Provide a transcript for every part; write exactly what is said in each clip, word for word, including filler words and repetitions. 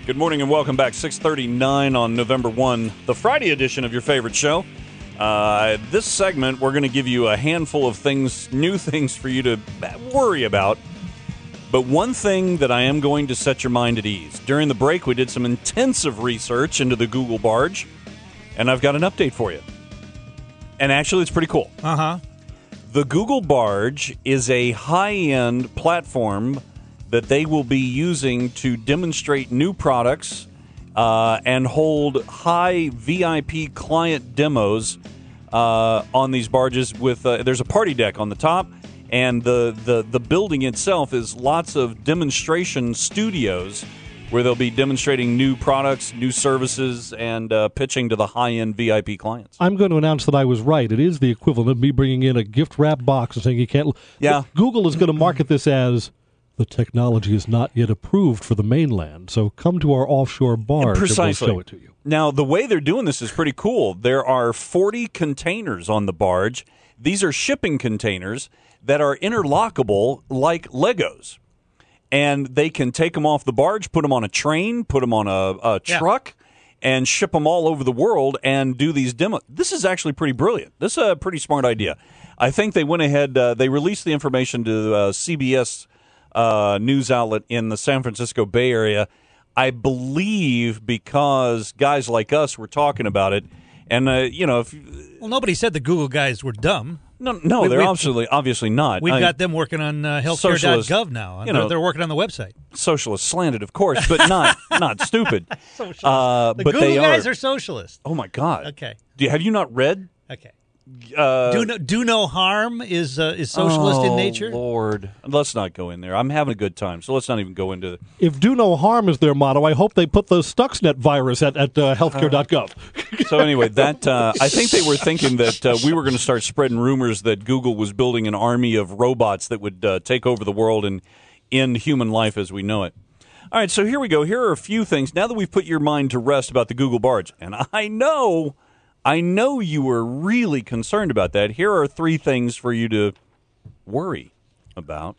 Good morning and welcome back. six thirty-nine on November first, the Friday edition of your favorite show. Uh, this segment, we're going to give you a handful of things, new things for you to worry about. But one thing that I am going to set your mind at ease. During the break, we did some intensive research into the Google Barge, and I've got an update for you. And actually, it's pretty cool. Uh-huh. The Google Barge is a high-end platform that they will be using to demonstrate new products uh, and hold high V I P client demos uh, on these barges. With uh, there's a party deck on the top, and the, the, the building itself is lots of demonstration studios where they'll be demonstrating new products, new services, and uh, pitching to the high-end V I P clients. I'm going to announce that I was right. It is the equivalent of me bringing in a gift wrap box and saying you can't. Yeah. Google is going to market this as the technology is not yet approved for the mainland, so come to our offshore barge Precisely. and we'll show it to you. Now, the way they're doing this is pretty cool. There are forty containers on the barge. These are shipping containers that are interlockable like Legos. And they can take them off the barge, put them on a train, put them on a, a truck, yeah. and ship them all over the world and do these demos. This is actually pretty brilliant. This is a pretty smart idea. I think they went ahead, uh, they released the information to uh, C B S Uh, news outlet in the San Francisco Bay Area, I believe, because guys like us were talking about it, and uh, you know, if well, nobody said the Google guys were dumb. No, no, we, they're we've, obviously obviously not. We've I, got them working on uh, healthcare dot gov now. You know, they're, they're working on the website. Socialist slanted, of course, but not not stupid. Socialist. Uh, the but Google they guys are, are socialist. Oh my God! Okay, Do you, have you not read? Okay. Uh, do no do no harm is uh, is socialist oh, in nature. Lord, let's not go in there. I'm having a good time, so let's not even go into. If do no harm is their motto, I hope they put the Stuxnet virus at at uh, healthcare dot gov. So anyway, that uh, I think they were thinking that uh, we were going to start spreading rumors that Google was building an army of robots that would uh, take over the world and end human life as we know it. All right, so here we go. Here are a few things. Now that we've put your mind to rest about the Google Barge, and I know. I know you were really concerned about that. Here are three things for you to worry about.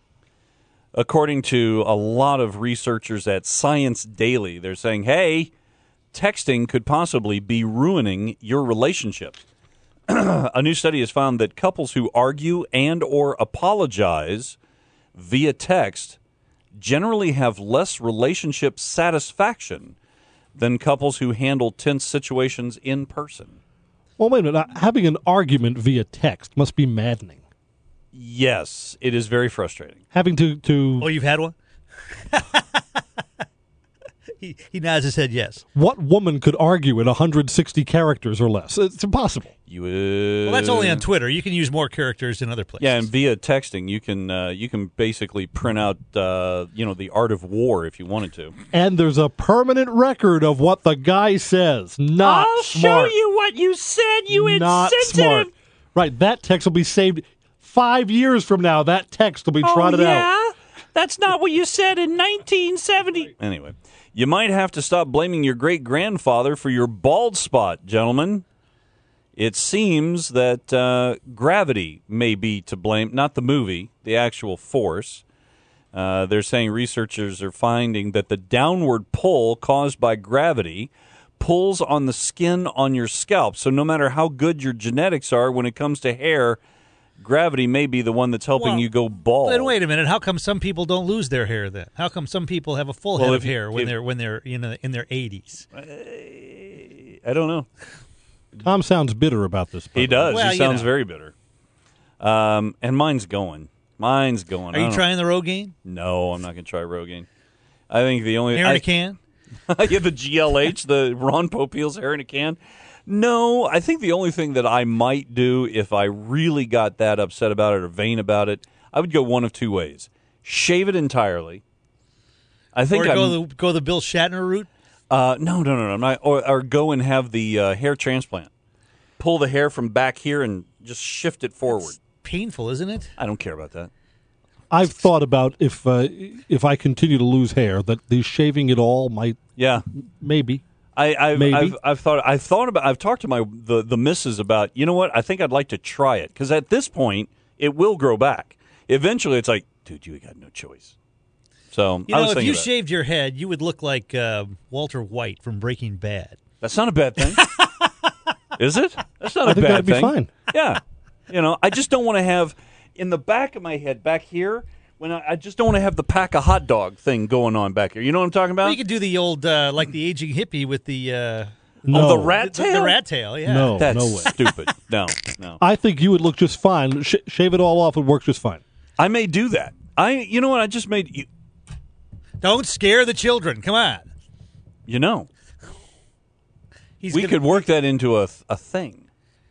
According to a lot of researchers at Science Daily, they're saying, hey, texting could possibly be ruining your relationship. A new study has found that couples who argue and or apologize via text generally have less relationship satisfaction than couples who handle tense situations in person. Well, wait a minute. Having an argument via text must be maddening. Yes, it is very frustrating. Having to... to oh, you've had one? he, he nods his head yes. What woman could argue in one hundred sixty characters or less? It's impossible. You uh, well, that's only on Twitter. You can use more characters in other places. Yeah, and via texting, you can uh, you can basically print out uh, you know the art of war if you wanted to. And there's a permanent record of what the guy says. Not I'll smart. show you what you said, you Not insensitive. smart. Right, that text will be saved five years from now. That text will be oh, trotted yeah? out. That's not what you said in nineteen seventy. Anyway, you might have to stop blaming your great-grandfather for your bald spot, gentlemen. It seems that uh, gravity may be to blame, not the movie, the actual force. Uh, they're saying researchers are finding that the downward pull caused by gravity pulls on the skin on your scalp. So no matter how good your genetics are when it comes to hair, gravity may be the one that's helping well, you go bald. Then wait a minute. How come some people don't lose their hair then? How come some people have a full well, head if, of hair when if, they're when they're you know in their eighties? I don't know. Tom sounds bitter about this. He does. Well, he sounds know. very bitter. Um, and mine's going. Mine's going. Are you trying the Rogaine? No, I'm not going to try Rogaine. I think the only hair in I, a can. yeah, the G L H, the Ron Popeil's hair in a can. No, I think the only thing that I might do if I really got that upset about it or vain about it, I would go one of two ways: shave it entirely. I think or go I'm, the go the Bill Shatner route. Uh, no, no, no, no. I'm not, or, or go and have the uh, hair transplant. Pull the hair from back here and just shift it forward. That's painful, isn't it? I don't care about that. I've thought about if uh, if I continue to lose hair, that the shaving it all might. Yeah, maybe. I, I've, maybe. I've I've thought I've thought about I've talked to my the the missus about you know what I think I'd like to try it because at this point it will grow back. Eventually, it's like, dude, you got no choice. So You I know, was if thinking you about it. shaved your head, you would look like uh, Walter White from Breaking Bad. That's not a bad thing. Is it? That's not I a think bad that'd be thing. fine. Yeah. You know, I just don't want to have in the back of my head back here when I, I just don't want to have the pack a hot dog thing going on back here. You know what I'm talking about? Well, you could do the old, uh, like the aging hippie with the uh, No. Oh, the rat the, tail. the rat tail. Yeah. No. That's way. stupid. No, no. I think you would look just fine. Sh- shave it all off; it works just fine. I may do that. I, you know what? I just made you. Don't scare the children. Come on. You know, He's we gonna- could work that into a a thing.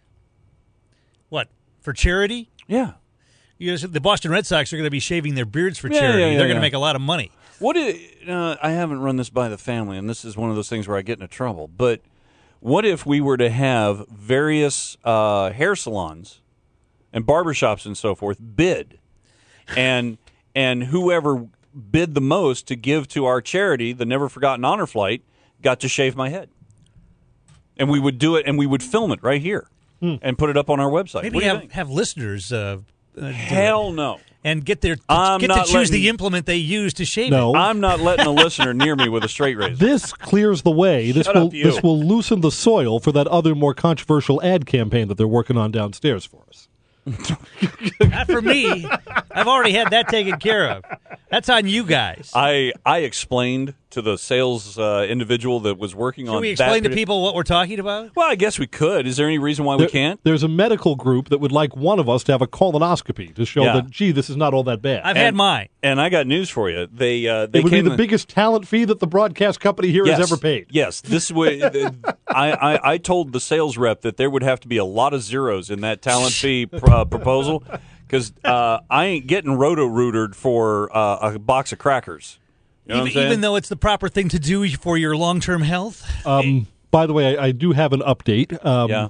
What, for charity? Yeah. You know, the Boston Red Sox are going to be shaving their beards for Yeah, charity. yeah, yeah, They're going yeah. to make a lot of money. What if, uh, I haven't run this by the family, and this is one of those things where I get into trouble. But what if we were to have various uh, hair salons and barbershops and so forth bid, and and whoever bid the most to give to our charity, the Never Forgotten Honor Flight, got to shave my head, and we would do it, and we would film it right here and put it up on our website. Maybe what do you have, think? have listeners uh, uh, do Hell it. no. And get their I'm get to not choose letting- the implement they use to shave No. it. I'm not letting a listener near me with a straight razor. This clears the way. This Shut will up, you. this will loosen the soil for that other more controversial ad campaign that they're working on downstairs for us. Not for me. I've already had that taken care of. That's on you guys. I I explained to the sales uh, individual that was working Should on we that explain to parti- people what we're talking about? Well, I guess we could. Is there any reason why we There- can't? There's a medical group that would like one of us to have a colonoscopy to show Yeah. that, gee, this is not all that bad. I've had And- mine. And I got news for you. They uh, they it would came be the biggest talent fee that the broadcast company here yes, has ever paid. Yes, this way. I, I I told the sales rep that there would have to be a lot of zeros in that talent fee pr- uh, proposal because uh, I ain't getting roto-rootered for uh, a box of crackers. You know what I'm Even, saying? even though it's the proper thing to do for your long-term health. Um, by the way, I, I do have an update. Um, yeah,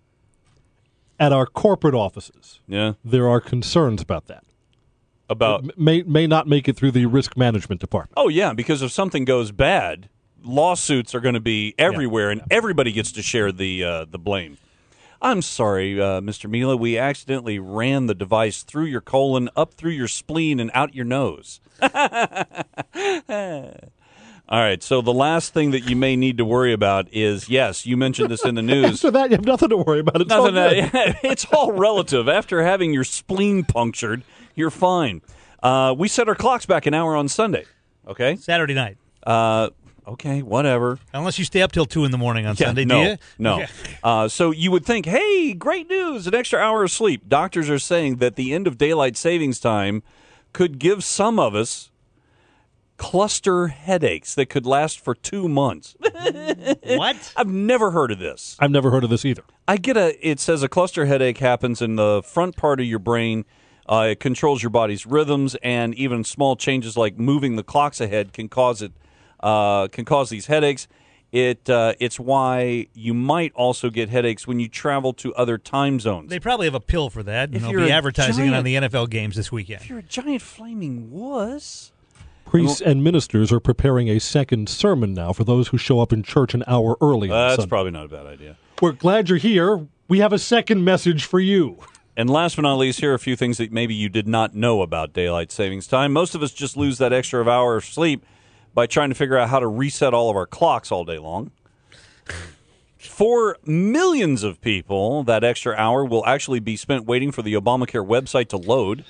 At our corporate offices, yeah. there are concerns about that. About M- May may not make it through the risk management department. oh yeah, because if something goes bad, lawsuits are going to be everywhere, and everybody gets to share the uh, the blame. I'm sorry, uh, Mister Mila. We accidentally ran the device through your colon, up through your spleen, and out your nose. All right, so the last thing that you may need to worry about is, yes, you mentioned this in the news. After that, you have nothing to worry about. It's all Nothing, good. uh, it's all relative. After having your spleen punctured, you're fine. Uh, we set our clocks back an hour on Sunday, okay? Saturday night. Uh, okay, whatever. Unless you stay up till two in the morning on Yeah, Sunday, no, do you? no. Okay. Uh, so you would think, hey, great news, an extra hour of sleep. Doctors are saying that the end of daylight savings time could give some of us cluster headaches that could last for two months. What? I've never heard of this. I've never heard of this either. I get a, it says a cluster headache happens in the front part of your brain. Uh, it controls your body's rhythms, and even small changes like moving the clocks ahead can cause it, uh, can cause these headaches. It uh, it's why you might also get headaches when you travel to other time zones. They probably have a pill for that, and If they'll you're be a advertising it on giant- the N F L games this weekend. if you're a giant flaming wuss, Priests and ministers are preparing a second sermon now for those who show up in church an hour early. on that's Sunday. probably not a bad idea. We're glad you're here. We have a second message for you. And last but not least, here are a few things that maybe you did not know about daylight savings time. Most of us just lose that extra hour of sleep by trying to figure out how to reset all of our clocks all day long. For millions of people, that extra hour will actually be spent waiting for the Obamacare website to load.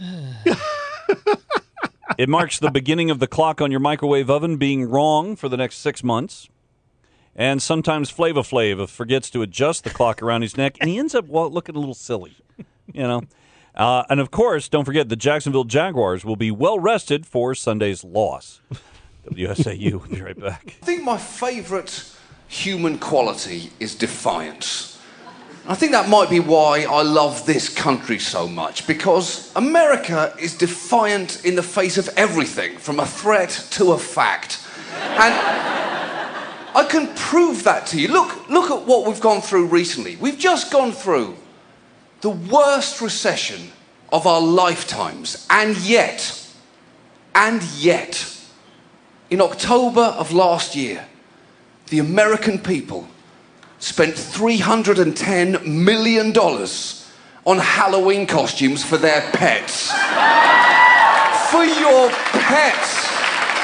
It marks the beginning of the clock on your microwave oven being wrong for the next six months. And sometimes Flava Flav forgets to adjust the clock around his neck, and he ends up well, looking a little silly, you know. Uh, and, of course, don't forget the Jacksonville Jaguars will be well rested for Sunday's loss. W S A U will be right back. I think my favourite human quality is defiance. I think that might be why I love this country so much, because America is defiant in the face of everything, from a threat to a fact. And I can prove that to you. Look, look at what we've gone through recently. We've just gone through the worst recession of our lifetimes, and yet, and yet, in October of last year, the American people spent three hundred ten million dollars on Halloween costumes for their pets. For your pets.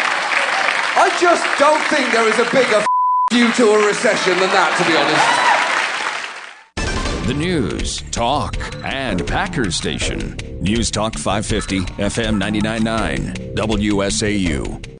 I just don't think there is a bigger f- you to a recession than that, to be honest. The news, talk, and Packers station. News Talk five fifty, F M ninety-nine point nine, W S A U.